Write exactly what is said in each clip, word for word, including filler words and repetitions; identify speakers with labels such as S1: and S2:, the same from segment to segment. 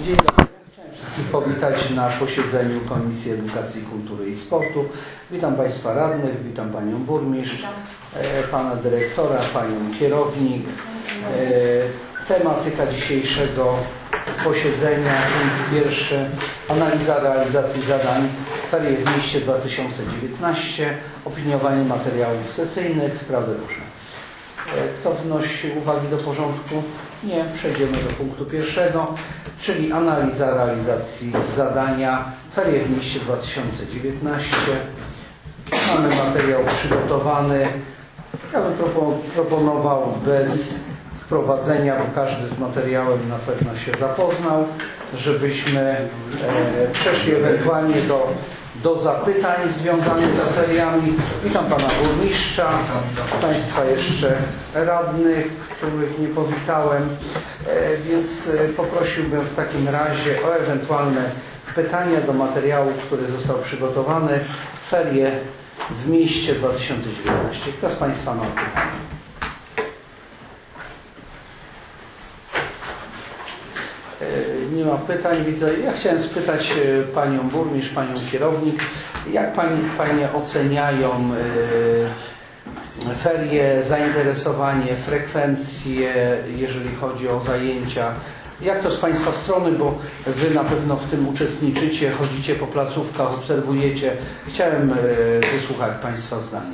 S1: Dzień dobry. Chciałem wszystkich powitać na posiedzeniu Komisji Edukacji, Kultury i Sportu. Witam Państwa radnych, witam Panią Burmistrz, Pana Dyrektora, Panią Kierownik. Tematyka dzisiejszego posiedzenia, punkt pierwszy, analiza realizacji zadań ferie w mieście dwa tysiące dziewiętnaście, opiniowanie materiałów sesyjnych, sprawy różne. Kto wnosi uwagi do porządku? Nie. Przejdziemy do punktu pierwszego, czyli analiza realizacji zadania ferie w mieście dwa tysiące dziewiętnaście. Mamy materiał przygotowany. Ja bym proponował bez wprowadzenia, bo każdy z materiałem na pewno się zapoznał, żebyśmy e, przeszli ewentualnie do, do zapytań związanych z feriami. Witam Pana Burmistrza, Państwa jeszcze radnych, których nie powitałem, e, więc poprosiłbym w takim razie o ewentualne pytania do materiału, który został przygotowany. Ferie w mieście dwa tysiące dziewiętnaście. Kto z Państwa ma pytania? Nie ma pytań, widzę. Ja chciałem spytać Panią Burmistrz, Panią Kierownik, jak Pani, Panie oceniają y, ferie, zainteresowanie, frekwencje, jeżeli chodzi o zajęcia. Jak to z Państwa strony, bo Wy na pewno w tym uczestniczycie, chodzicie po placówkach, obserwujecie. Chciałem y, wysłuchać Państwa zdanie.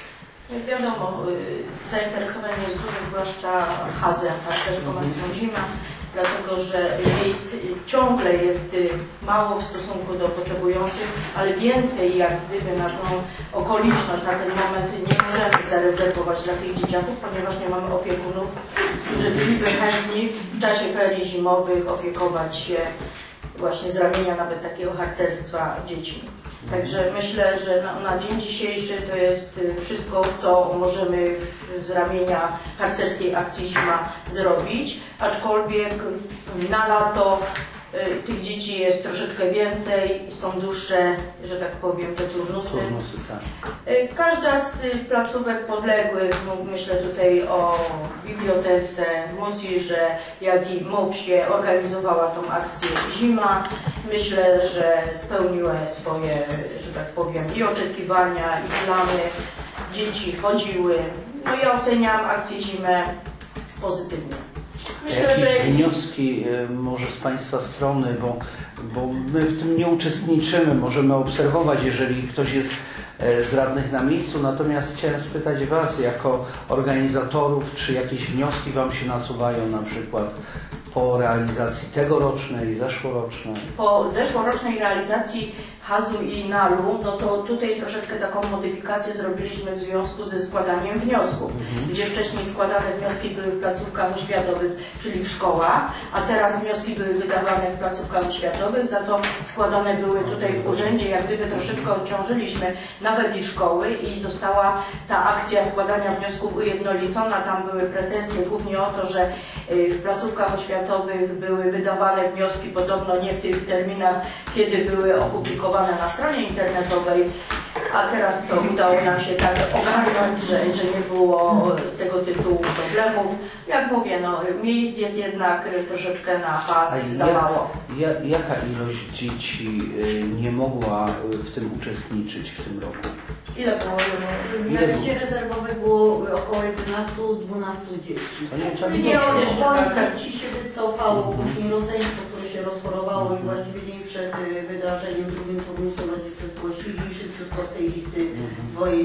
S2: Wiadomo, zainteresowanie jest duże, zwłaszcza hazem, harcerską akcją zima, dlatego że miejsc ciągle jest mało w stosunku do potrzebujących, ale więcej jak gdyby na tą okoliczność, na ten moment nie możemy zarezerwować dla tych dzieciaków, ponieważ nie mamy opiekunów, którzy byliby chętni w czasie ferii zimowych opiekować się właśnie z ramienia nawet takiego harcerstwa dziećmi. Także myślę, że na, na dzień dzisiejszy to jest wszystko, co możemy z ramienia harcerskiej akcji zima zrobić, aczkolwiek na lato y, tych dzieci jest troszeczkę więcej, są dłuższe, że tak powiem, te turnusy.
S1: Turnusy, tak.
S2: Y, każda z placówek podległych, myślę tutaj o bibliotece, Mosirze, jak i mopsie, organizowała tą akcję zima. Myślę, że spełniły swoje, że tak powiem, i oczekiwania, i plany. Dzieci chodziły. No ja oceniam akcję zimę pozytywnie.
S1: Myślę, Jakie że wnioski może z Państwa strony, bo, bo my w tym nie uczestniczymy, możemy obserwować, jeżeli ktoś jest z radnych na miejscu, natomiast chciałem spytać Was jako organizatorów, czy jakieś wnioski Wam się nasuwają na przykład po realizacji tegorocznej, zeszłorocznej?
S2: Po zeszłorocznej realizacji hazu i nalu, no to tutaj troszeczkę taką modyfikację zrobiliśmy w związku ze składaniem wniosków, mhm. gdzie wcześniej składane wnioski były w placówkach oświatowych, czyli w szkołach, a teraz wnioski były wydawane w placówkach oświatowych, za to składane były tutaj w urzędzie, jak gdyby troszeczkę odciążyliśmy nawet i szkoły i została ta akcja składania wniosków ujednolicona. Tam były pretensje głównie o to, że w placówkach oświatowych były wydawane wnioski podobno nie w tych terminach, kiedy były opublikowane na stronie internetowej, a teraz to udało nam się tak ogarnąć, że, że nie było z tego tytułu problemów. Jak mówię, no, miejsc jest jednak troszeczkę na pas za mało.
S1: Jak, jaka ilość dzieci nie mogła w tym uczestniczyć w tym roku?
S2: Ile było?
S3: Na liście rezerwowej było około jedenastu dwunastu dzieci.
S1: To nie,
S3: nie tak. Ci się wycofało, później rodzeństwo, które się rozchorowało i właściwie dzień przed wydarzeniem drugim turnusu rodzice zgłosili i szybciutko z tej listy dwoje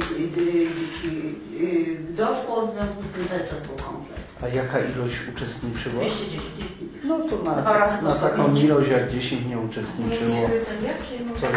S3: dzieci doszło, w związku z tym cały czas był komplet.
S1: A jaka ilość uczestniczyła?
S2: dwieście dziesięć.
S1: No to na, na taką ilość jak dziesięć nie uczestniczyło.
S3: To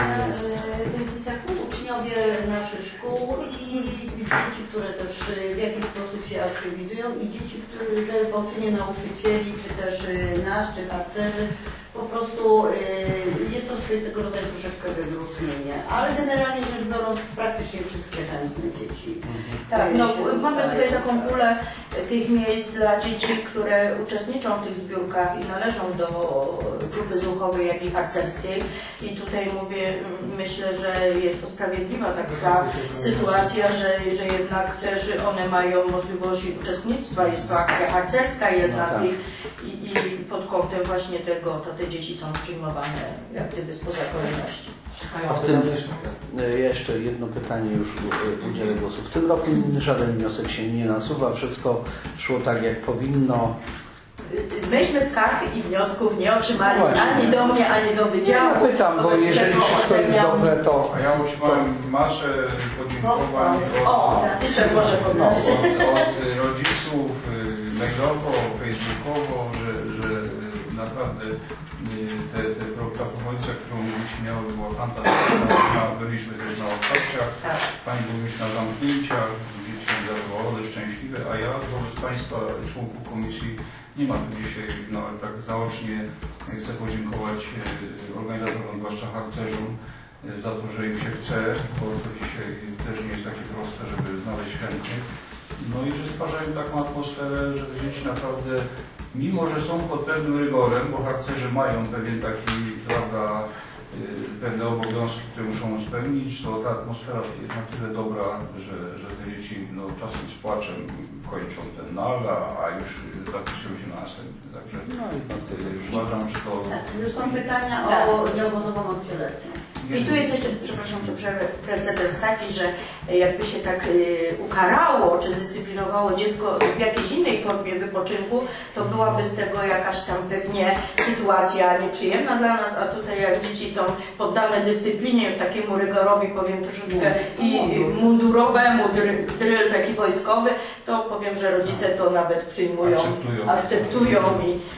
S3: uczniowie naszych szkół i dzieci, które też w jakiś sposób się aktywizują i dzieci, które w ocenie nauczycieli, czy też nas, czy harcerzy, po prostu y, jest to swojego rodzaju troszeczkę wyróżnienie, ale generalnie rzecz biorąc praktycznie wszystkie chętne dzieci.
S2: Tak, no, mamy tutaj taką pulę tych miejsc dla dzieci, które uczestniczą w tych zbiórkach i należą do grupy zuchowej, jak i harcerskiej. I tutaj mówię, myślę, że jest to sprawiedliwa taka sytuacja, że, że jednak też one mają możliwość uczestnictwa. Jest to akcja harcerska jednak i, i, i pod kątem właśnie tego, to te dzieci dzieci są przyjmowane jak gdyby spoza kolejności.
S1: A w tym jeszcze jedno pytanie, już udzielę głosu. W tym roku żaden wniosek się nie nasuwa, wszystko szło tak jak powinno.
S2: Myśmy skarg i wniosków nie otrzymali
S1: Właśnie.
S2: ani do mnie, ani do wydziału.
S1: Ja pytam, bo jeżeli wszystko jest dobre, to...
S4: A ja otrzymałem masę podziękowań
S2: O,
S4: od,
S2: jeszcze może
S4: od,
S2: powiedzieć.
S4: od rodziców, y, mailowo, facebookowo, że, że naprawdę y, te, te, ta propozycja, którą dzieci miały, była fantastyczna. Byliśmy też na otwarciach,
S2: Tak.
S4: pani burmistrz na zamknięciach, dzieci zadowolone, szczęśliwe, a ja wobec państwa, członków komisji, nie ma tu dzisiaj, no tak zaocznie chcę podziękować organizatorom, zwłaszcza harcerzom, za to, że im się chce, bo to dzisiaj też nie jest takie proste, żeby znaleźć chętnych. No i że stwarzają taką atmosferę, że dzieci naprawdę, mimo że są pod pewnym rygorem, bo harcerze mają pewien taki, prawda, pewne obowiązki, które muszą spełnić, to ta atmosfera jest na tyle dobra, że, że te dzieci no, czasem z płaczem kończą ten nal, a już zapisują się na następny. Także no, uważam, że to...
S3: Już są pytania
S2: Tak.
S3: o nieobozową odcieletnią.
S2: I tu jest jeszcze, przepraszam, że przerwę, precedens taki, że jakby się tak y, ukarało, czy zdyscyplinowało dziecko w jakiejś innej formie wypoczynku, to byłaby z tego jakaś tam pewnie sytuacja nieprzyjemna dla nas, a tutaj jak dzieci są poddane dyscyplinie, już takiemu rygorowi, powiem troszeczkę i i mundurowemu, dryl, dryl taki wojskowy, to powiem, że rodzice to nawet przyjmują,
S4: Akceptują.
S2: akceptują i, i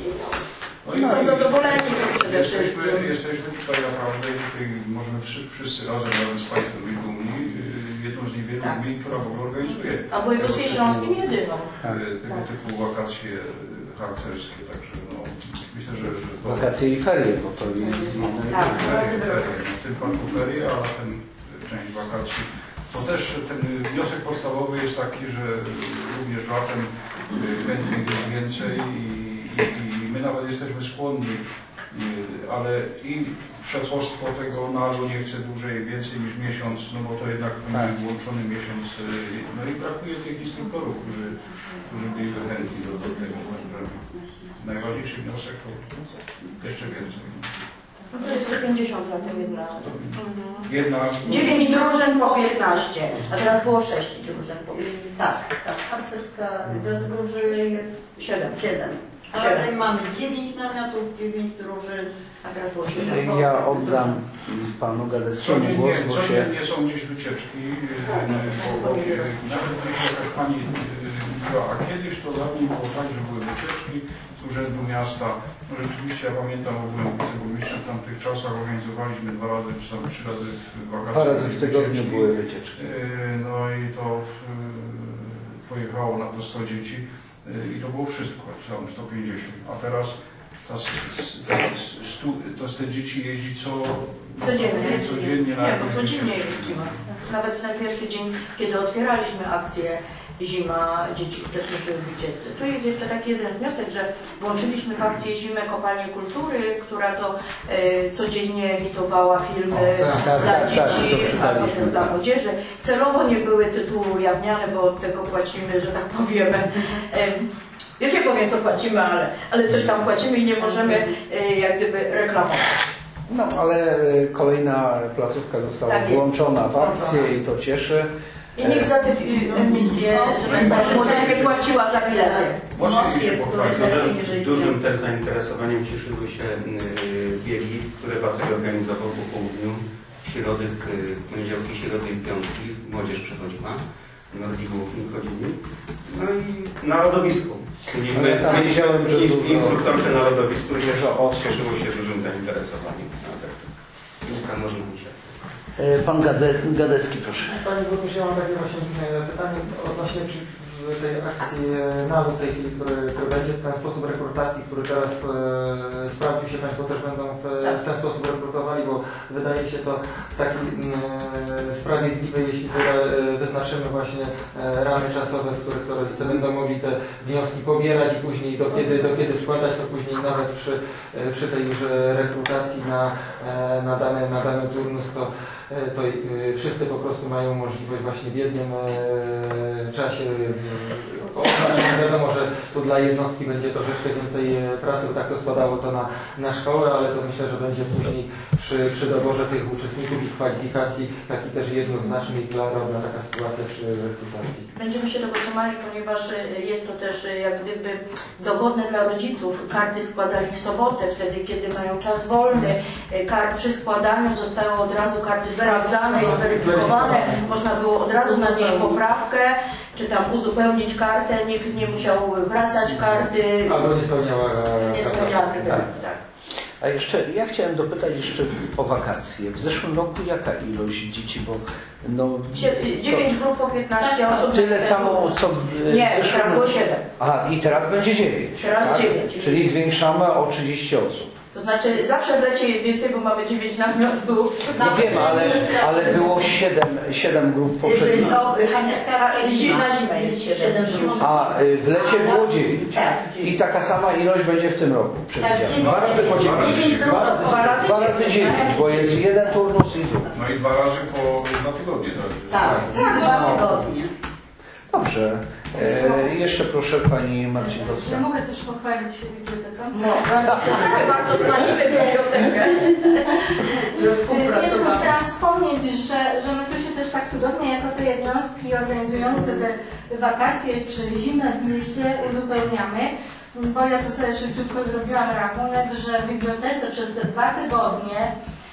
S4: No i
S2: są zadowoleni to przede
S4: jesteśmy,
S2: wszystkim.
S4: jesteśmy tutaj naprawdę i tutaj możemy wszyscy, wszyscy razem, razem z Państwem być dumni, jedną z niewielu
S2: Tak.
S4: gmin, która w ogóle organizuje
S2: A w województwie śląskim jedyną.
S4: e, tego typu wakacje harcerskie, także no, myślę, że, że to...
S1: Wakacje i ferie, bo to jest...
S2: Tak.
S4: Ferie, ferie. W tym parku ferie, a ten część wakacji. To też ten wniosek podstawowy jest taki, że również latem chętnych jest więcej i, i, i my nawet jesteśmy skłonni, ale i szefostwo tego nalu nie chce dłużej, więcej niż miesiąc, no bo to jednak będzie włączony miesiąc, no i brakuje tych instruktorów, którzy, którzy byliby chętni do, do tego. Najważniejszy wniosek to jeszcze więcej.
S2: To jest pięćdziesiąt lat jedna.
S4: Jedna...
S2: dziewięć drużyn po piętnaście, a teraz było sześć drużyn po piętnaście.
S3: Tak, tak, harcerska, dlatego że jest
S2: siedem.
S3: siedem. A
S2: Siedem.
S3: tutaj mamy dziewięć namiotów, dziewięć drużyn,
S2: A teraz było siedem.
S1: Ja oddam panu Gadeckiemu głos,
S4: Codziennie,
S1: bo się...
S4: codziennie są gdzieś wycieczki, bo, bo, nawet jakaś pani mówiła, a kiedyś to dawniej było tak, że były wycieczki z urzędu miasta. No rzeczywiście ja pamiętam, bo byłem wiceburmistrzem w tamtych czasach, organizowaliśmy dwa razy, czy tam trzy razy w wakacje.
S1: Dwa razy w tygodniu
S4: wycieczki.
S1: były wycieczki.
S4: No i to pojechało na to sto dzieci i to było wszystko, tam sto pięćdziesiąt, a teraz ta, stu, to z te dzieci jeździ co
S2: Codziennie.
S4: codziennie na
S2: Nie,
S4: jakieś
S2: no codziennie
S4: wycieczki.
S2: jeździmy. Nawet na pierwszy dzień, kiedy otwieraliśmy akcję Zima, dzieci uczestniczyły w wycieczce. Tu jest jeszcze taki jeden wniosek, że włączyliśmy w akcję Zimę Kopalnię Kultury, która to e, codziennie emitowała filmy
S1: O, tak, tak,
S2: dla
S1: tak, tak,
S2: dzieci,
S1: to czytaliśmy,
S2: albo dla
S1: tak.
S2: młodzieży. Celowo nie były tytuły ujawniane, bo od tego płacimy, że tak powiemy. E, Już nie powiem, co płacimy, ale, ale coś tam płacimy i nie możemy e, jak gdyby reklamować.
S1: No, ale kolejna placówka została
S2: Tak jest.
S1: włączona w akcję i to cieszy.
S2: I niech za te emisje, że tak powiem, młodzież nie płaciła za bilety.
S4: Możecie się pochwalić.
S5: Dużym, dużym też zainteresowaniem cieszyły się y, biegi, które Wacek organizował po południu. Środy, y, poniedziałki, środy i piątki. Młodzież przechodziła. Nordi Główni chodzili. No i na lodowisku. Czyli
S1: Ale
S5: my,
S1: tam
S5: my,
S1: widziałem, że
S5: i-
S1: dużo-
S5: instruktorze na lodowisku też
S1: dużo osób.
S5: cieszyło się dużym zainteresowaniem. Piłka nożna się.
S1: E, Pan Gade- Gadecki, proszę.
S6: Panie Burmistrzu, ja mam takie właśnie e, pytanie odnośnie przy, w tej akcji e, nalu w tej chwili, który, który będzie, ten sposób rekrutacji, który teraz e, sprawdził się, Państwo też będą w, w ten sposób rekrutowali, bo wydaje się to taki e, sprawiedliwy, jeśli wyra, e, wyznaczymy właśnie e, ramy czasowe, w których to rodzice będą mogli te wnioski pobierać i później do kiedy, do kiedy składać, to później nawet przy, e, przy tej już rekrutacji na, e, na, dany, na dany turnus, to to wszyscy po prostu mają możliwość właśnie w jednym czasie oznaczone. Wiadomo, że tu dla jednostki będzie troszeczkę więcej e, pracy, tak to składało to na, na szkołę, ale to myślę, że będzie później przy, przy doborze tych uczestników i kwalifikacji taki też jednoznaczny i klarowna taka sytuacja przy rekrutacji.
S2: Będziemy się tego trzymali, ponieważ jest to też jak gdyby dogodne dla rodziców. Karty składali w sobotę, wtedy kiedy mają czas wolny. Kart przy składaniu zostają od razu karty sprawdzane i zweryfikowane. Można było od razu nanieść poprawkę, czy tam uzupełnić kartę, nikt nie musiał wracać karty.
S6: Albo nie spełniała
S2: Nie spełniała
S6: karty.
S2: tak, tak.
S1: A jeszcze, ja chciałem dopytać jeszcze o wakacje. W zeszłym roku jaka ilość dzieci, bo no...
S2: dziewięć grup po piętnaście osób.
S1: Tyle samo co...
S2: Nie, teraz było siedem.
S1: A, i teraz będzie dziewięć.
S2: Teraz
S1: tak?
S2: dziewięć.
S1: Czyli zwiększamy o trzydzieści osób.
S2: To znaczy zawsze w lecie jest więcej, bo mamy dziewięć namiot było.
S1: No wiem, ale, ale było siedem grup poprzednich.
S3: No,
S2: Na zimę jest siedem grup.
S1: A w lecie było dziewięć. I taka sama ilość będzie w tym roku przewidziana.
S3: Dwa razy po dziewięć.
S1: Dwa razy dziewięć, bo jest jeden turnus i drugi.
S4: No i dwa razy po dwa tygodnie.
S3: Tak, dwa tygodnie.
S1: Dobrze. E, jeszcze proszę Pani Marcinowska.
S7: Ja mogę też pochwalić się biblioteką.
S2: No, bardzo chwalimy bibliotekę, że
S7: Ja
S2: współpracowała.
S7: chciałam wspomnieć, że, że my tu się też tak cudownie jako te jednostki organizujące te wakacje czy zimę w mieście uzupełniamy, bo ja tu sobie szybciutko zrobiłam rachunek, że w bibliotece przez te dwa tygodnie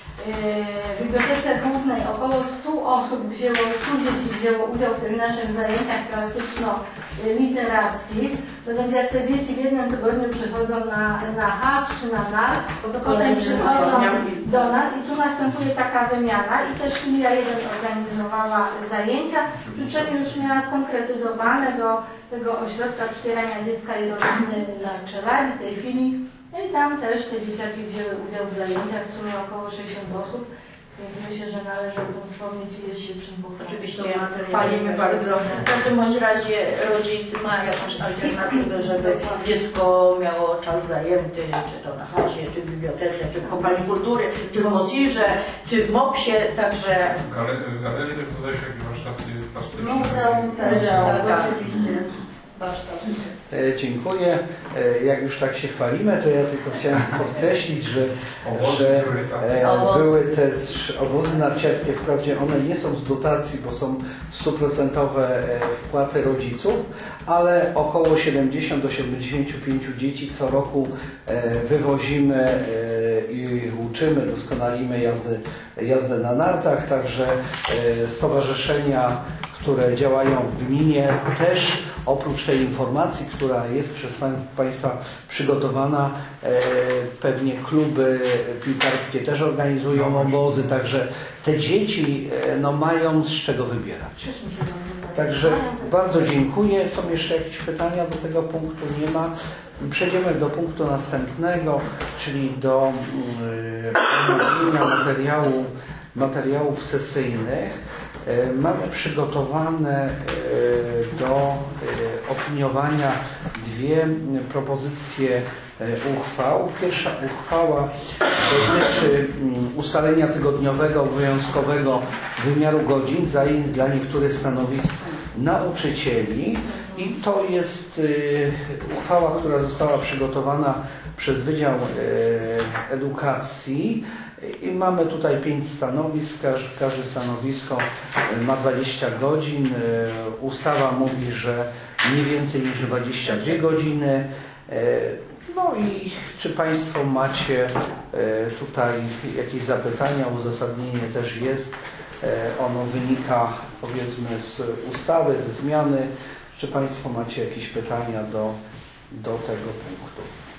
S7: w Bibliotece Głównej około stu osób wzięło, stu dzieci wzięło udział w tych naszych zajęciach plastyczno-literackich. No więc jak te dzieci w jednym tygodniu przychodzą na, na has czy na nar, to potem przychodzą do nas i tu następuje taka wymiana i też Filia jeden organizowała zajęcia, przy czym już miała skonkretyzowane do tego ośrodka wspierania dziecka i rodziny na Czeladzie, tej filii. No i tam też te dzieciaki wzięły udział w zajęciach, w sumie około sześćdziesiąt osób, więc myślę, że należy o tym wspomnieć i jest się czym pochwalić.
S2: Oczywiście chwalimy bardzo. W każdym bądź razie rodzic ma jakąś alternatywę, żeby dziecko miało czas zajęty, czy to na chacie, czy w bibliotece, czy w kopalni kultury, czy w Mosirze, czy w Mopsie, także...
S4: W galerii też dodać jakieś warsztaty plastyczne.
S3: Muzeum też,
S2: Muzeum,
S3: tak,
S2: tak.
S3: oczywiście.
S1: E, dziękuję. E, jak już tak się chwalimy, to ja tylko chciałem podkreślić, że, że e, były też obozy narciarskie, wprawdzie one nie są z dotacji, bo są stuprocentowe wpłaty rodziców, ale około siedemdziesiąt do siedemdziesięciu pięciu dzieci co roku e, wywozimy e, i uczymy, doskonalimy jazdy, jazdę na nartach, także e, stowarzyszenia, które działają w gminie, też oprócz tej informacji, która jest przez Państwa przygotowana, pewnie kluby piłkarskie też organizują obozy, także te dzieci no, mają z czego wybierać. Także bardzo dziękuję. Są jeszcze jakieś pytania do tego punktu? Nie ma. Przejdziemy do punktu następnego, czyli do omówienia materiału, materiałów sesyjnych. Mamy przygotowane do opiniowania dwie propozycje uchwał. Pierwsza uchwała dotyczy ustalenia tygodniowego obowiązkowego wymiaru godzin zajęć dla niektórych stanowisk nauczycieli i to jest uchwała, która została przygotowana przez Wydział Edukacji. I mamy tutaj pięć stanowisk, każde stanowisko ma dwadzieścia godzin. Ustawa mówi, że nie więcej niż dwadzieścia dwie godziny. No i czy Państwo macie tutaj jakieś zapytania? Uzasadnienie też jest. Ono wynika powiedzmy z ustawy, ze zmiany. Czy Państwo macie jakieś pytania do, do tego punktu?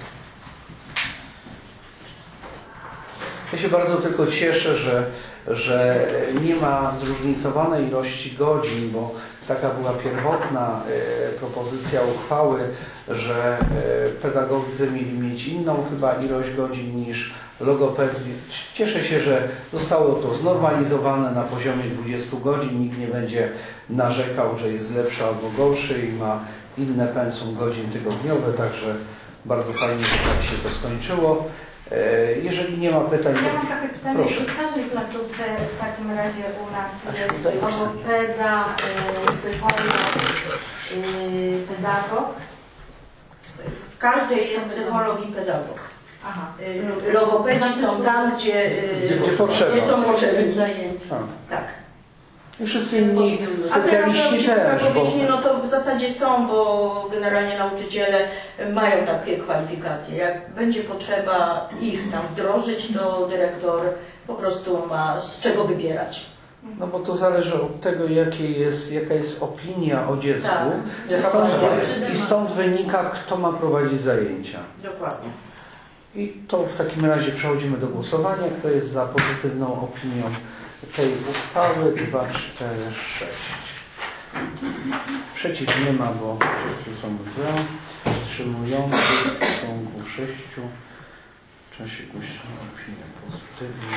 S1: Ja się bardzo tylko cieszę, że, że nie ma zróżnicowanej ilości godzin, bo taka była pierwotna e, propozycja uchwały, że e, pedagodzy mieli mieć inną chyba ilość godzin niż logopedzi. Cieszę się, że zostało to znormalizowane na poziomie dwudziestu godzin. Nikt nie będzie narzekał, że jest lepszy albo gorszy i ma inne pensum godzin tygodniowe, także bardzo fajnie, że tak się to skończyło. Jeżeli nie ma pytań,
S7: Ja mam takie pytanie,
S1: proszę.
S7: czy w każdej placówce w takim razie u nas
S1: A
S7: jest
S1: tutaj
S7: logopeda, y, psycholog, y, pedagog?
S2: W każdej jest psycholog i pedagog.
S7: Aha.
S2: Y, Logopedzi są tam, gdzie, y,
S1: Gdzie- gdzie potrzeba.
S2: gdzie są potrzebni.
S3: Zajęcia.
S1: A,
S2: Tak.
S1: i wszyscy inni
S2: A
S1: specjaliści też, bo
S2: pedagogiczni, no to w zasadzie są, bo generalnie nauczyciele mają takie kwalifikacje. Jak będzie potrzeba ich tam wdrożyć, to dyrektor po prostu ma z czego wybierać.
S1: no bo to zależy od tego, jakie jest, jaka jest opinia o dziecku.
S2: Tak.
S1: I stąd,
S3: Dokładnie.
S1: I stąd wynika, kto ma prowadzić zajęcia.
S2: Dokładnie.
S1: I to w takim razie przechodzimy do głosowania. Kto jest za pozytywną opinią tej uchwały? dwa, cztery, sześć. Przeciw nie ma, bo wszyscy są za. Wstrzymujących są u sześciu. Czasie głośno opinię pozytywną.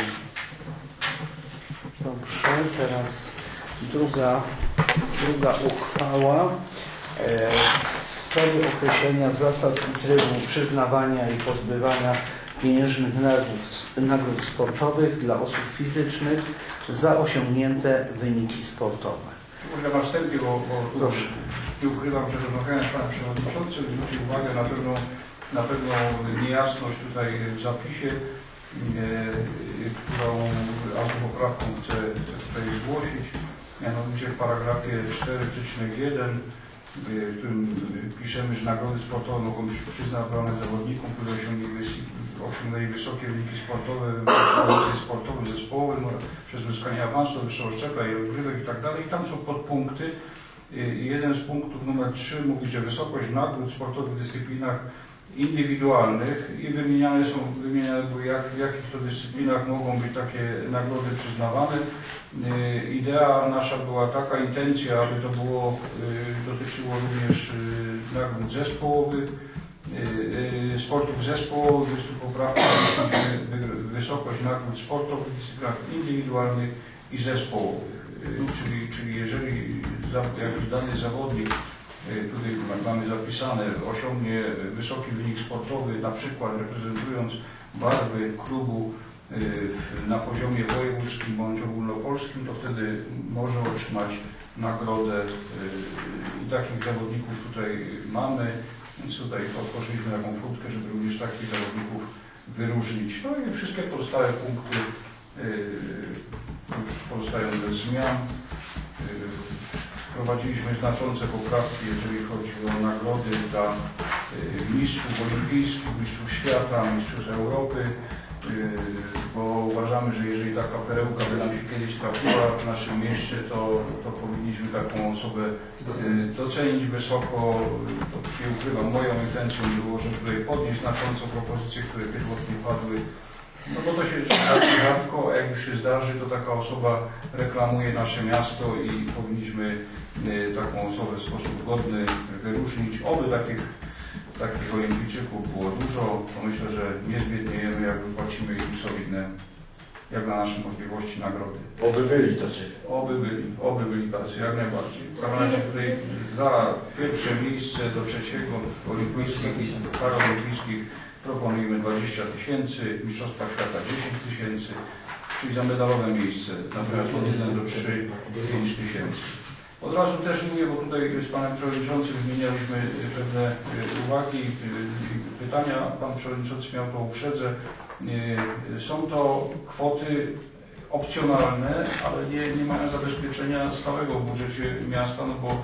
S1: Dobrze, teraz druga, druga uchwała. E, w sprawie określenia zasad i trybu przyznawania i pozbywania pieniężnych nagród, nagród sportowych dla osób fizycznych za osiągnięte wyniki sportowe.
S4: Może na wstępie, bo, bo
S1: Proszę.
S4: nie ukrywam, że rozmawiając z Panem Przewodniczącym, zwrócił uwagę na pewną, na pewną niejasność tutaj w zapisie, e, którą autopoprawką chcę, chcę tutaj zgłosić. Mianowicie w paragrafie cztery jeden, w którym piszemy, że nagrody sportowe mogą być przyznawane zawodnikom, którzy osiągnęli, osiągnęli wysokie wyniki sportowe w sportowym, zespołowym przez uzyskanie awansu do wyższego szczebla i rozgrywek i tak dalej. I tam są podpunkty. I jeden z punktów numer trzy mówi, że wysokość nagród sportowych w dyscyplinach indywidualnych i wymieniane są, wymieniane były jak, w jakich to dyscyplinach mogą być takie nagrody przyznawane. Yy, idea nasza była taka, intencja, aby to było, yy, dotyczyło również yy, nagród zespołowych, yy, yy, sportów zespołowych, jest tu poprawka, yy, wysokość nagród sportowych w dyscyplinach indywidualnych i zespołowych. Yy, czyli, czyli jeżeli za, jakiś dany zawodnik, tutaj mamy zapisane, osiągnie wysoki wynik sportowy, na przykład reprezentując barwy klubu na poziomie wojewódzkim bądź ogólnopolskim, to wtedy może otrzymać nagrodę i takich zawodników tutaj mamy, więc tutaj otworzyliśmy taką furtkę, żeby również takich zawodników wyróżnić. No i wszystkie pozostałe punkty już pozostają bez zmian. Wprowadziliśmy znaczące poprawki, jeżeli chodzi o nagrody dla mistrzów olimpijskich, mistrzów świata, mistrzów Europy, bo uważamy, że jeżeli taka perełka by nam się kiedyś trafiła w naszym mieście, to, to powinniśmy taką osobę docenić wysoko. To nie ukrywam, moją intencją było, żeby tutaj podnieść znacząco propozycje, które pierwotnie padły. No bo to się zdarzy rzadko, a jak już się zdarzy, to taka osoba reklamuje nasze miasto i powinniśmy taką osobę w sposób godny wyróżnić. Oby takich, takich olimpijczyków było dużo, to myślę, że nie zbiedniejemy, jak wypłacimy im solidne, jak na nasze możliwości, nagrody.
S8: Oby byli tacy.
S4: Oby byli, oby byli tacy, jak najbardziej. W każdym razie tutaj za pierwsze miejsce do trzeciego w olimpijskich i paraolimpijskich proponujemy dwadzieścia tysięcy, Mistrzostwa Świata dziesięć tysięcy, czyli za medalowe miejsce, natomiast od jeden do trzech pięć tysięcy. Od razu też mówię, bo tutaj z Panem Przewodniczącym wymienialiśmy pewne uwagi, pytania. Pan Przewodniczący miał to uprzedzę. Są to kwoty opcjonalne, ale nie, nie mają zabezpieczenia stałego w budżecie miasta, no bo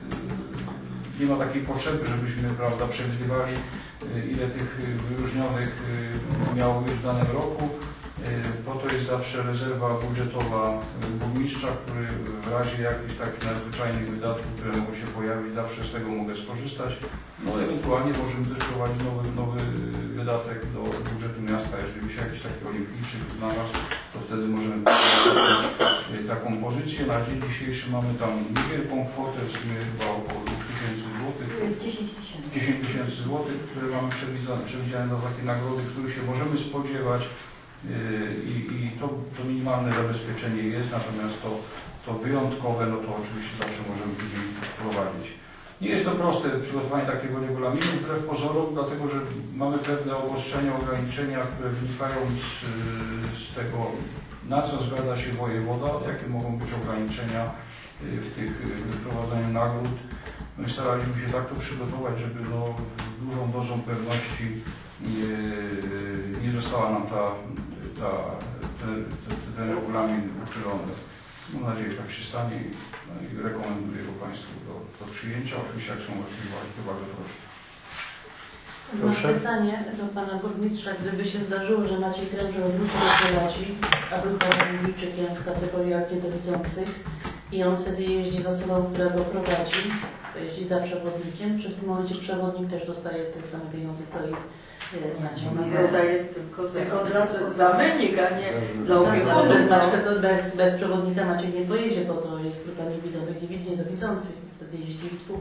S4: nie ma takiej potrzeby, żebyśmy, prawda, przewidywali, ile tych wyróżnionych miało być w danym roku. Po to jest zawsze rezerwa budżetowa burmistrza, który w razie jakichś takich nadzwyczajnych wydatków, które mogą się pojawić, zawsze z tego mogę skorzystać. No ewentualnie możemy też prowadzić nowy, nowy wydatek do budżetu miasta. Jeżeli by się jakiś taki olimpijczyk znalazł, to wtedy możemy taką, taką pozycję. Na dzień dzisiejszy mamy tam niewielką kwotę, w sumie chyba około dwóch tysięcy złotych. dziesięć tysięcy złotych, które mamy przewidziane na takie nagrody, których się możemy spodziewać. I, i to, to minimalne zabezpieczenie jest, natomiast to, to wyjątkowe, no to oczywiście zawsze możemy później wprowadzić. Nie jest to proste przygotowanie takiego regulaminu, wbrew pozorom, dlatego że mamy pewne obostrzenia, ograniczenia, które wynikają z, z tego, na co zgadza się wojewoda, jakie mogą być ograniczenia w tych wprowadzaniu nagród. My staraliśmy się tak to przygotować, żeby no, dużą dozą pewności nie, nie została nam ta, ta, ten, ten, ten regulamin uchylony. Mam nadzieję, że tak się stanie no i rekomenduję go Państwu do, do przyjęcia. Oczywiście jak są możliwości, to bardzo proszę.
S8: Mam pytanie do Pana Burmistrza. Gdyby się zdarzyło, że Maciej Kręża wróci do Polaci, a był Paralimpijczykiem w kategoriach niedowidzących i on wtedy jeździ za osobą, która go prowadzi, jeździ za przewodnikiem, czy w tym momencie przewodnik też dostaje te same pieniądze, co i Maciej?
S3: Nagroda jest tylko za, od razu za wynik, a nie dla
S8: Tak,
S3: opiekunów.
S8: bez Maćka to bez, bez przewodnika Maciej nie pojedzie, bo to jest grupa niewidomych i niedowidzących, więc wtedy jeździ dwóch.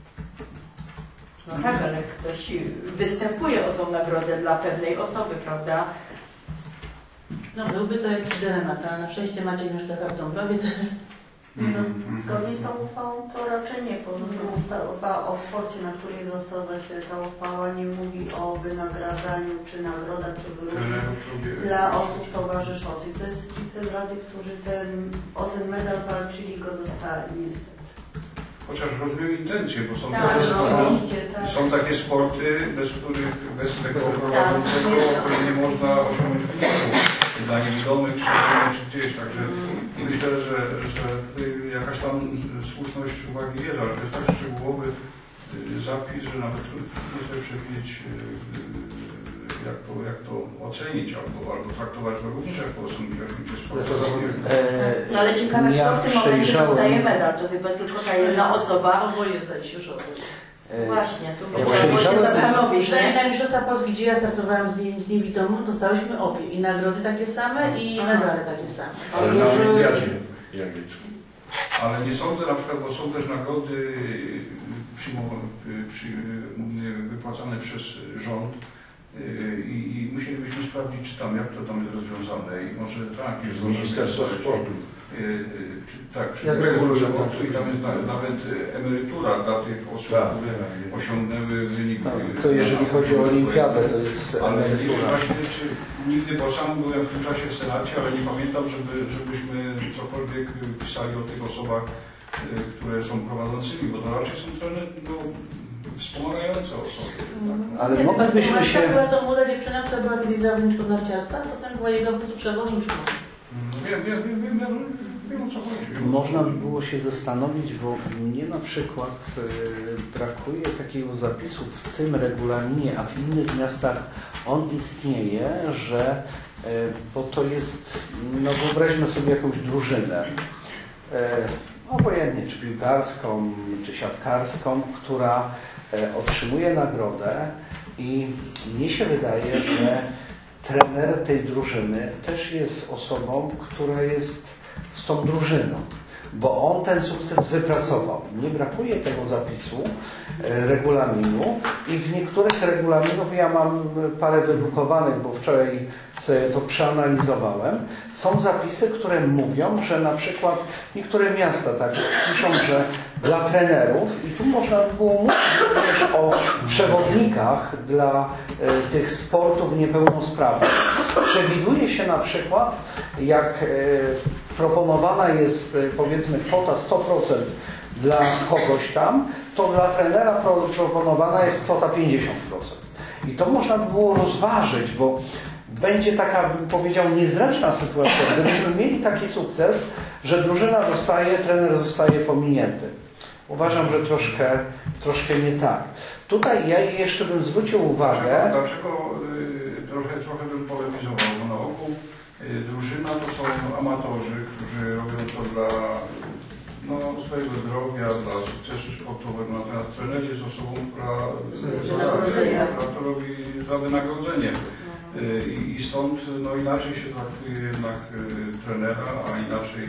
S2: No tak, ale ktoś występuje o tą nagrodę dla pewnej osoby, prawda?
S8: No byłby to jakiś dylemat, ale na szczęście Maciej mieszka w Dąbrowie teraz.
S3: No, zgodnie z tą uchwałą to raczej nie, bo ustawa o sporcie, na której zasadza się ta uchwała, nie mówi o wynagradzaniu, czy nagrodach, czy wyróżnieniach dla osób towarzyszących. To jest stricte dla tych, którzy ten, o ten medal walczyli, go dostali niestety.
S4: Chociaż rozumiem intencje, bo są,
S3: Tak,
S4: takie,
S3: no,
S4: sporty,
S3: oczywiście, tak.
S4: są takie sporty, bez których, bez tego prowadzącego nie można osiągnąć wyników. Dla niewidomych, czy, czy gdzieś, także myślę, że, że jakaś tam słuszność uwagi jest, ale to jest tak szczegółowy zapis, że nawet trudno sobie przewidzieć, jak to, jak to ocenić, albo, albo traktować go również jako osobnikości sportowe.
S2: No ale ciekawe, kto
S1: Ja
S2: w tym momencie
S1: przejrzałem-
S2: dostaje medal, to chyba tylko ta jedna osoba.
S8: Oboje zdaje się, że oboje.
S2: Właśnie, tu
S1: Ja
S2: trzeba było się
S1: przejrzałem-
S2: zastanowić,
S8: Przynajmniej
S2: nie?
S8: na Mistrzostwa Polski, gdzie ja startowałam z, nie, z niewidomą, dostałyśmy obie. I nagrody takie same, i
S2: Aha.
S8: medale takie same.
S9: Ale na olimpiadzie jak jest?
S4: Ale nie sądzę na przykład, bo są też nagrody przyjmowane, przy, wypłacane przez rząd i, i musielibyśmy sprawdzić, czy tam, jak to tam jest rozwiązane i może tak, jest
S9: Ministerstwo Sportu.
S4: Czy, tak, przy
S6: Jak regulują to
S4: i tam jest na- nawet emerytura dla tych osób,
S9: Tak.
S4: które osiągnęły wynik.
S1: No, to jeżeli chodzi o olimpiadę, to jest
S4: Ale
S1: emerytura.
S4: właśnie, czy nigdy, bo sam byłem w tym czasie w Senacie, ale nie pamiętam, żeby, żebyśmy cokolwiek pisali o tych osobach, y, które są prowadzącymi, bo to raczej są trochę no, wspomagające osoby. Tak?
S1: Ale moglibyśmy się...
S8: Była to młoda dziewczyna, która była kiedyś zawodniczką narciarstwa, a potem była jego po prostu przewodniczką.
S4: Wiem, wiem, wiem, wiem, wiem, wiem o co chodzi. Wiem, o co
S1: Można by
S4: chodzi.
S1: było się zastanowić, bo mnie na przykład y, brakuje takiego zapisu w tym regulaminie, a w innych miastach on istnieje, że y, bo to jest, no wyobraźmy sobie jakąś drużynę, y, obojętnie czy piłkarską, czy siatkarską, która y, otrzymuje nagrodę i mnie się wydaje, że trener tej drużyny też jest osobą, która jest z tą drużyną, bo on ten sukces wypracował. Nie brakuje tego zapisu e, regulaminu i w niektórych regulaminów, ja mam parę wydrukowanych, bo wczoraj sobie to przeanalizowałem, są zapisy, które mówią, że na przykład niektóre miasta tak piszą, że dla trenerów, i tu można by było mówić również o przewodnikach dla e, tych sportów niepełnosprawnych. Przewiduje się na przykład, jak e, proponowana jest e, powiedzmy kwota sto procent dla kogoś tam, to dla trenera pro, proponowana jest kwota pięćdziesiąt procent. I to można by było rozważyć, bo będzie taka, bym powiedział, niezręczna sytuacja, gdybyśmy mieli taki sukces, że drużyna dostaje, trener zostaje pominięty. Uważam, że troszkę, troszkę nie tak. Tutaj ja jeszcze bym zwrócił uwagę...
S4: Dlaczego, dlaczego y, trochę, trochę bym polemizował, bo na ogół y, drużyna to są amatorzy, którzy robią to dla no, swojego zdrowia, dla sukcesu sportowego, natomiast trener jest osobą, która, która, która to robi za wynagrodzenie. Y, I stąd no, inaczej się traktuje jednak y, trenera, a inaczej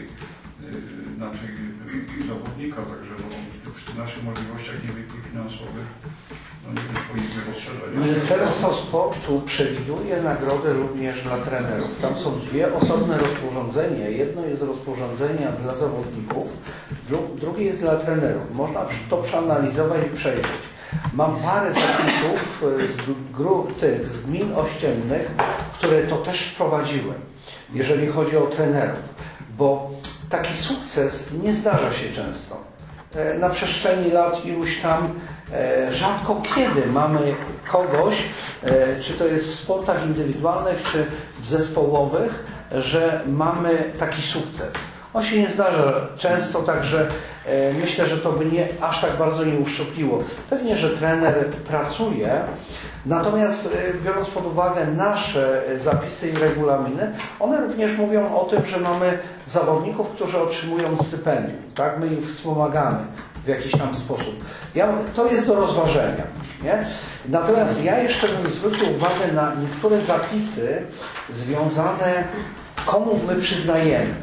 S4: inaczej zawodnika, także no, przy naszych możliwościach niewielkich finansowych No nie też powinniśmy rozszerzać.
S1: Ministerstwo Sportu przewiduje nagrody również dla trenerów. Tam są dwie osobne rozporządzenia. Jedno jest rozporządzenie dla zawodników, dru drugie jest dla trenerów. Można to przeanalizować i przejrzeć. Mam parę zapisów z, grup, tych, z gmin ościennych, które to też wprowadziłem, jeżeli chodzi o trenerów, bo taki sukces nie zdarza się często. Na przestrzeni lat iluś tam rzadko kiedy mamy kogoś, czy to jest w sportach indywidualnych, czy w zespołowych, że mamy taki sukces. On się nie zdarza często, także myślę, że to by nie, aż tak bardzo nie uszczupliło. Pewnie, że trener pracuje, natomiast biorąc pod uwagę nasze zapisy i regulaminy, one również mówią o tym, że mamy zawodników, którzy otrzymują stypendium. Tak? My ich wspomagamy w jakiś tam sposób. Ja, to jest do rozważenia. Nie? Natomiast ja jeszcze bym zwrócił uwagę na niektóre zapisy związane, komu my przyznajemy.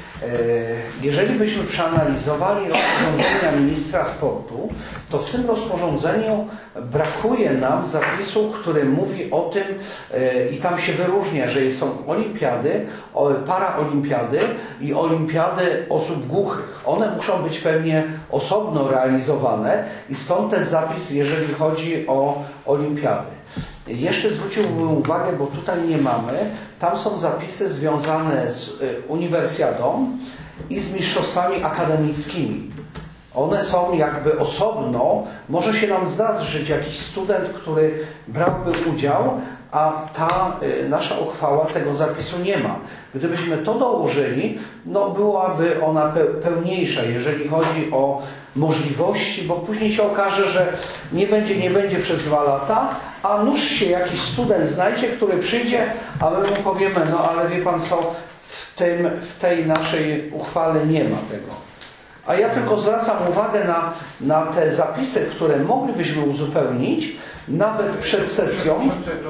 S1: Jeżeli byśmy przeanalizowali rozporządzenia ministra sportu, to w tym rozporządzeniu brakuje nam zapisu, który mówi o tym i tam się wyróżnia, że są olimpiady, paraolimpiady i olimpiady osób głuchych. One muszą być pewnie osobno realizowane i stąd ten zapis, jeżeli chodzi o olimpiady. Jeszcze zwróciłbym uwagę, bo tutaj nie mamy, tam są zapisy związane z uniwersjadą i z mistrzostwami akademickimi. One są jakby osobno, może się nam zdarzyć jakiś student, który brałby udział, a ta y, nasza uchwała tego zapisu nie ma. Gdybyśmy to dołożyli, no byłaby ona pe pełniejsza, jeżeli chodzi o możliwości, bo później się okaże, że nie będzie, nie będzie przez dwa lata, a nuż się jakiś student znajdzie, który przyjdzie, a my mu powiemy, no ale wie pan co, w, tym, w tej naszej uchwale nie ma tego. A ja tylko zwracam uwagę na, na te zapisy, które moglibyśmy uzupełnić, nawet przed sesją.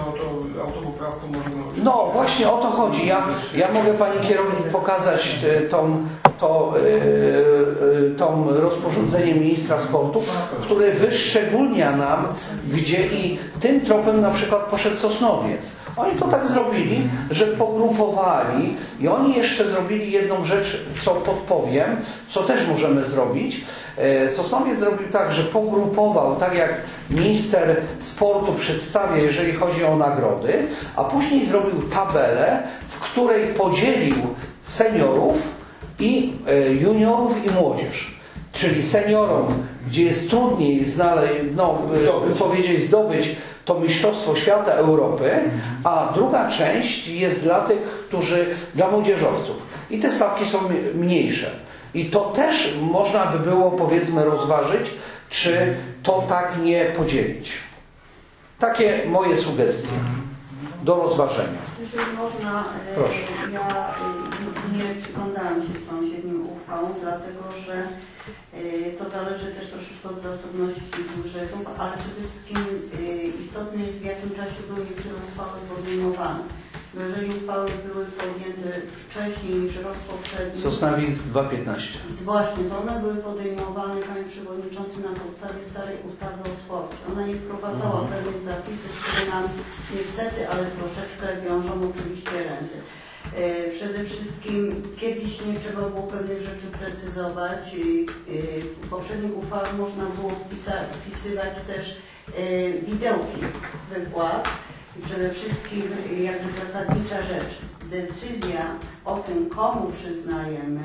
S1: No właśnie o to chodzi. Ja, ja mogę pani kierownik pokazać tą, to, yy, tą rozporządzenie ministra sportu, które wyszczególnia nam, gdzie i tym tropem na przykład poszedł Sosnowiec. Oni to tak zrobili, że pogrupowali i oni jeszcze zrobili jedną rzecz, co podpowiem, co też możemy zrobić. Sosnowiec zrobił tak, że pogrupował, tak jak minister sportu przedstawia, jeżeli chodzi o nagrody, a później zrobił tabelę, w której podzielił seniorów i juniorów i młodzież. Czyli seniorom, gdzie jest trudniej znaleźć, no, powiedzieć, zdobyć to Mistrzostwo Świata Europy, a druga część jest dla tych, którzy, dla młodzieżowców. I te stawki są mniejsze. I to też można by było, powiedzmy, rozważyć, czy to tak nie podzielić. Takie moje sugestie do rozważenia.
S3: Jeżeli można,
S1: proszę.
S3: Ja nie przyglądałam się sąsiednim uchwałom, dlatego że to zależy też troszeczkę od zasobności budżetu, ale przede wszystkim istotne jest, w jakim czasie były niektóre uchwały podejmowane. Bo jeżeli uchwały były podjęte wcześniej niż rok poprzedni...
S1: Sosnowiec dwa tysiące piętnaście.
S3: Właśnie, to one były podejmowane, panie przewodniczący, na podstawie starej ustawy o sporcie. Ona nie wprowadzała mhm. pewnych zapisów, które nam niestety, ale troszeczkę wiążą oczywiście ręce. Przede wszystkim kiedyś nie trzeba było pewnych rzeczy precyzować. W poprzednich uchwałach można było wpisywać też widełki wypłat. I przede wszystkim jakby zasadnicza rzecz, decyzja o tym, komu przyznajemy,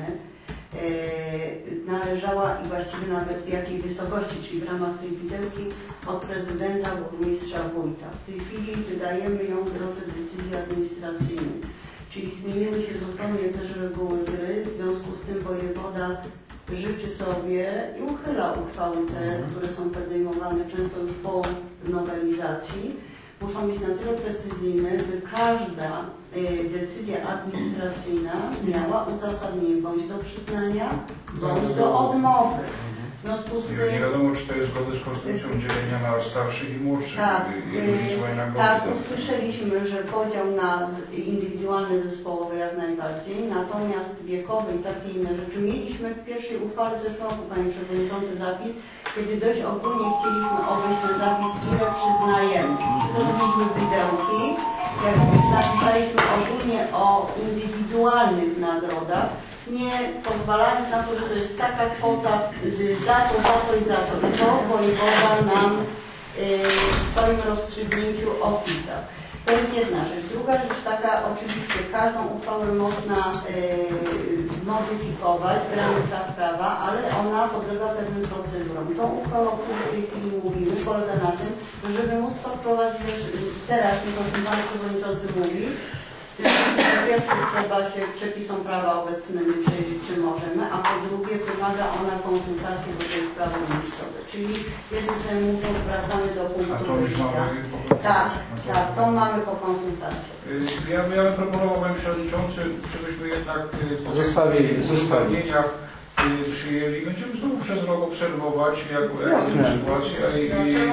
S3: należała i właściwie nawet w jakiej wysokości, czyli w ramach tej widełki, od prezydenta, burmistrza, wójta. W tej chwili wydajemy ją w drodze decyzji administracyjnej. Czyli zmieniły się zupełnie też reguły gry, w związku z tym wojewoda życzy sobie i uchyla uchwały te, które są podejmowane często już po nowelizacji. Muszą być na tyle precyzyjne, by każda y, decyzja administracyjna miała uzasadnienie bądź do przyznania, bądź do odmowy. W W związku z
S4: Nie
S3: tym...
S4: wiadomo, czy to jest zgodne z konstytucją dzielenia na starszych i młodszych.
S3: Tak,
S4: i różnicowania nagrody.
S3: tak, usłyszeliśmy, że podział na indywidualny, zespołowy jak najbardziej, natomiast wiekowy i takie inne rzeczy. Mieliśmy w pierwszej uchwale w zeszłym roku, Panie Przewodniczący, zapis, kiedy dość ogólnie chcieliśmy obejść ten zapis, ile przyznajemy. Zrobiliśmy wydełki, jak napisaliśmy ogólnie o indywidualnych nagrodach, nie pozwalając na to, że to jest taka kwota za to, za to i za to. I to wojewoda nam w swoim rozstrzygnięciu opisał. To jest jedna rzecz. Druga rzecz taka, oczywiście każdą uchwałę można yy, modyfikować w granicach prawa, ale ona podlega pewnym procedurom. Tą uchwałę, o której w tej chwili mówimy, polega na tym, żeby móc to wprowadzić teraz, jak o tym Pan Przewodniczący mówi. Po pierwsze trzeba się przepisom prawa obecnym przyjrzeć, czy możemy, a po drugie wymaga ona konsultacji, bo to jest prawo miejscowe. Czyli jednym słowem mówiąc, wracamy do punktu wyjścia. Tak, tak, to mamy po konsultacji.
S4: Ja, ja bym proponował, Panie Przewodniczący, żebyśmy jednak po
S1: Zostawili,
S4: uzgodnieniach przyjęli. Będziemy znowu przez rok obserwować, jak jest sytuacja i, i, i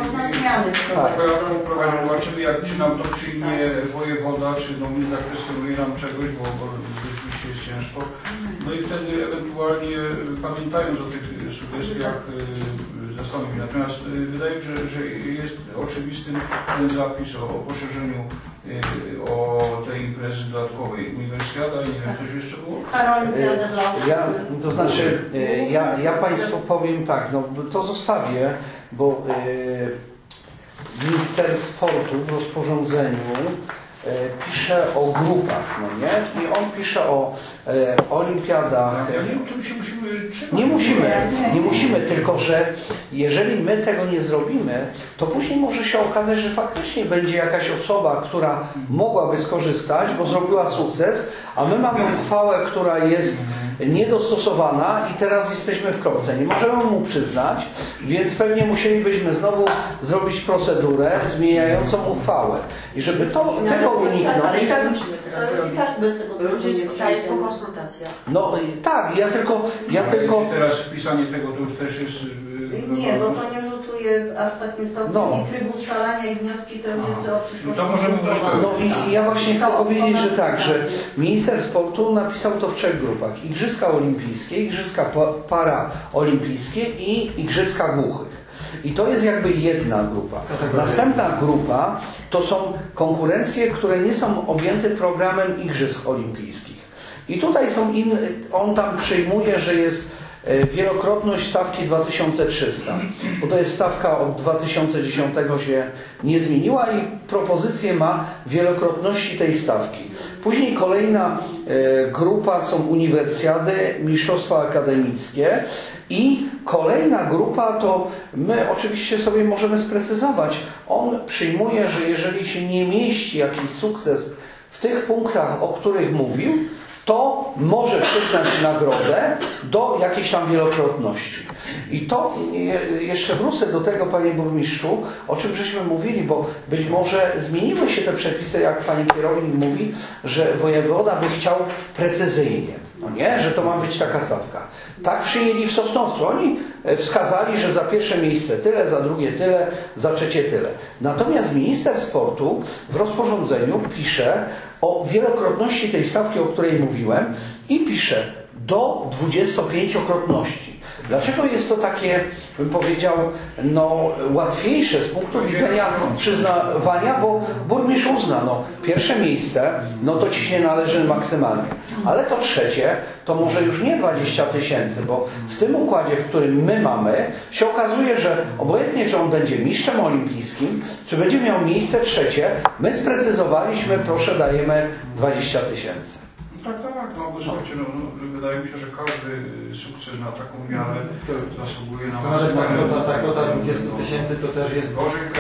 S4: zobaczymy, jak, czy nam to przyjmie wojewoda, czy no, nie zakwestionuje nam czegoś, bo, bo rzeczywiście jest ciężko. No i wtedy ewentualnie pamiętając o tych sugestiach zastanowić. Natomiast wydaje mi się, że, że jest oczywistym ten zapis o, o poszerzeniu o tej imprezy dodatkowej Uniwersjada i nie wiem, coś jeszcze było?
S1: Ja, to znaczy, ja, ja Państwu powiem tak, no to zostawię, bo e, minister sportu w rozporządzeniu e, pisze o grupach, no nie? I on pisze o e, olimpiadach.
S4: Ja nie wiem, czym się musimy trzymać.
S1: Nie musimy, nie musimy, tylko że jeżeli my tego nie zrobimy, to później może się okazać, że faktycznie będzie jakaś osoba, która mogłaby skorzystać, bo zrobiła sukces, a my mamy uchwałę, która jest niedostosowana i teraz jesteśmy w kropce. Nie możemy mu przyznać, więc pewnie musielibyśmy znowu zrobić procedurę zmieniającą uchwałę. I żeby to, tego uniknąć...
S2: Ale i tak musimy teraz zrobić. Bez tego to jest po konsultacjach.
S1: No tak, ja tylko... Ja
S4: ale
S1: tylko...
S4: teraz wpisanie tego to już też jest...
S3: Nie, bo to nie rzutuje aż w takim stopniu
S1: no.
S3: i trybu ustalania i wnioski to już jest o wszystko.
S4: No to możemy
S1: No i, i ja właśnie chcę powiedzieć, że tak, że minister sportu napisał to w trzech grupach. Igrzyska olimpijskie, igrzyska paraolimpijskie i igrzyska głuchych. I to jest jakby jedna grupa. Następna grupa to są konkurencje, które nie są objęte programem igrzysk olimpijskich. I tutaj są inne, on tam przyjmuje, że jest wielokrotność stawki dwa tysiące trzysta, bo to jest stawka od dwa tysiące dziesiątego się nie zmieniła i propozycję ma wielokrotności tej stawki. Później kolejna grupa są uniwersjady, mistrzostwa akademickie i kolejna grupa to my oczywiście sobie możemy sprecyzować. On przyjmuje, że jeżeli się nie mieści jakiś sukces w tych punktach, o których mówił, to może przyznać nagrodę do jakiejś tam wielokrotności. I to jeszcze wrócę do tego, Panie Burmistrzu, o czym żeśmy mówili, bo być może zmieniły się te przepisy, jak Pani Kierownik mówi, że wojewoda by chciał precyzyjnie, no nie? Że to ma być taka stawka. Tak przyjęli w Sosnowcu. Oni wskazali, że za pierwsze miejsce tyle, za drugie tyle, za trzecie tyle. Natomiast minister sportu w rozporządzeniu pisze o wielokrotności tej stawki, o której mówiłem, i pisze do dwudziestopięciokrotności. Dlaczego jest to takie, bym powiedział, no, łatwiejsze z punktu widzenia przyznawania, bo burmistrz uzna, no, pierwsze miejsce, no to ci się należy maksymalnie, ale to trzecie, to może już nie dwadzieścia tysięcy, bo w tym układzie, w którym my mamy, się okazuje, że obojętnie, czy on będzie mistrzem olimpijskim, czy będzie miał miejsce trzecie, my sprecyzowaliśmy, proszę, dajemy dwadzieścia tysięcy.
S4: Tak, tak, no bo słuchajcie, no, wydaje mi się, że każdy sukces na taką miarę zasługuje na...
S6: No ale ta kwota, ta kwota dwadzieścia tysięcy to też jest...
S4: Gorzej, Karol,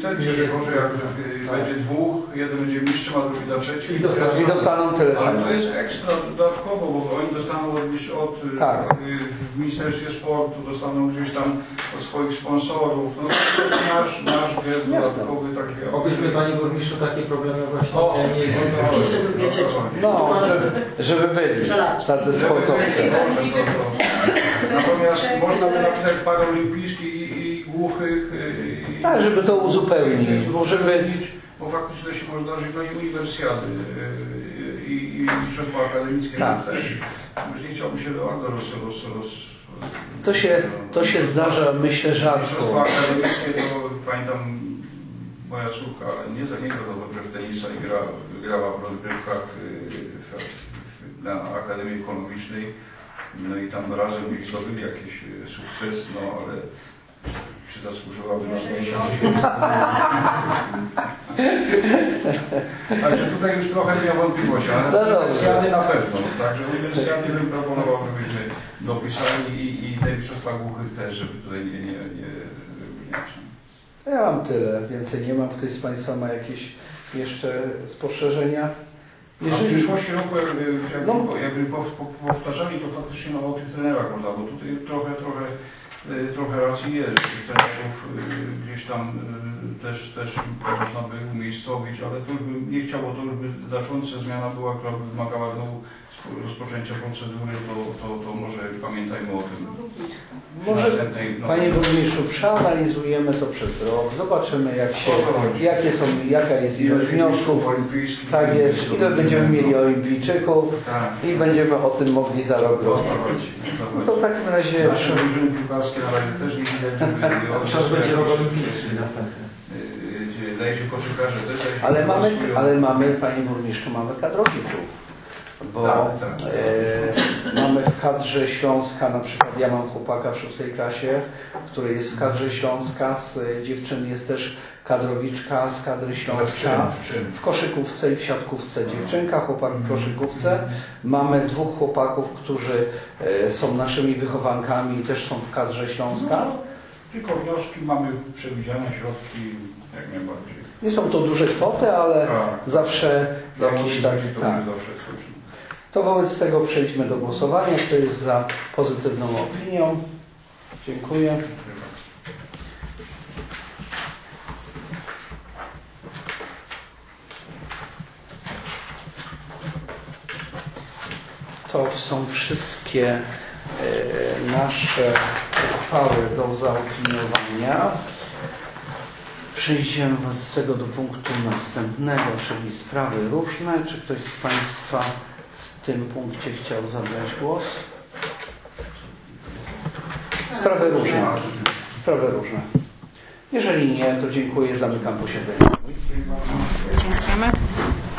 S4: wtedy się może jak że będzie dwóch, jeden będzie mistrzem, a drugi da trzeci.
S6: I dostaną,
S1: I dostaną tyle
S4: Ale
S1: samo.
S4: to jest ekstra dodatkowo, bo oni dostaną gdzieś od
S1: Tak.
S4: y, w Ministerstwie Sportu, dostaną gdzieś tam od swoich sponsorów. No, to jest nasz, nasz gest dodatkowy taki.
S6: Obyśmy Panie Burmistrzu takie problemy właśnie
S4: O,
S6: nie mieli.
S4: no,
S8: Pisze tu wiecie.
S1: No, żeby, żeby byli tacy sportowcy.
S4: Natomiast można by napisać paraolimpijski i, i głuchych. I,
S1: Tak, żeby to uzupełnić, bo żeby...
S4: Bo faktycznie to się można dążyć do uniwersjady i, i mistrzostwa akademickie
S1: Tak.
S4: też. Nie chciałbym się bardzo roz, roz, roz,
S1: To się, to się zdarza, myślę, rzadko.
S4: Mistrzostwa akademickie to pamiętam moja córka nie za niego to dobrze w tenisa i gra, grała w rozgrywkach w, w, na Akademii Ekonomicznej. No i tam razem gdzieś zdobyli jakiś sukces, no ale czy zasłużyłaby na to? Także tutaj już trochę nie ma wątpliwości, ale
S1: No
S4: uniwersjady na pewno. Także uniwersjady bym proponował, żebyśmy dopisali i, i te mistrzostwa głuchych też, żeby tutaj nie, nie, nie wyróżniać.
S1: Ja mam tyle, więcej nie mam. Ktoś z Państwa ma jakieś jeszcze spostrzeżenia?
S4: A w przyszłości roku, jakby, jakby,
S1: No.
S4: jakby powtarzali, to faktycznie no, o tych trenerach można, bo tutaj trochę, trochę, trochę racji jest, że tych trenerów gdzieś tam też, też można by umiejscowić, ale to już bym nie chciał, bo to już by znacząca zmiana była, która by wymagała znowu rozpoczęcia procedury, to, to, to może pamiętajmy o tym.
S1: Może,
S4: następnej, no,
S1: Panie Burmistrzu, przeanalizujemy to przez rok, zobaczymy jak się, jakie są, jaka jest ilość wniosków, tak jest, ile będziemy mieli olimpijczyków
S4: tak.
S1: i będziemy o tym mogli za rok rozmawiać. No to w takim razie...
S4: Nasze drużyny piłkarskie na razie też nie widać, żeby...
S6: Trzeba będzie rok olimpijski następny.
S4: Daje się koszykarze też.
S1: Ale mamy, ale mamy, Panie Burmistrzu, mamy kadrowiczów. Bo
S4: tak, tak.
S1: E, mamy w kadrze Śląska, na przykład ja mam chłopaka w szóstej klasie, który jest w kadrze Śląska, z dziewczyn jest też kadrowiczka z kadry Śląska.
S4: W czym? W czym?
S1: W koszykówce i w siatkówce dziewczynka, chłopak w koszykówce. Mamy dwóch chłopaków, którzy e, są naszymi wychowankami i też są w kadrze Śląska.
S4: No, tylko wnioski mamy przewidziane, środki jak najbardziej.
S1: Nie są to duże kwoty, ale
S4: tak.
S1: zawsze jakiś tak. tak. To wobec tego przejdźmy do głosowania. Kto jest za pozytywną opinią? Dziękuję. To są wszystkie e, nasze uchwały do zaopiniowania. Przejdziemy wobec tego do punktu następnego, czyli sprawy różne. Czy ktoś z Państwa w tym punkcie chciał zabrać głos? Sprawy różne. Sprawy różne. Jeżeli nie, to dziękuję. Zamykam posiedzenie.
S10: Dziękujemy.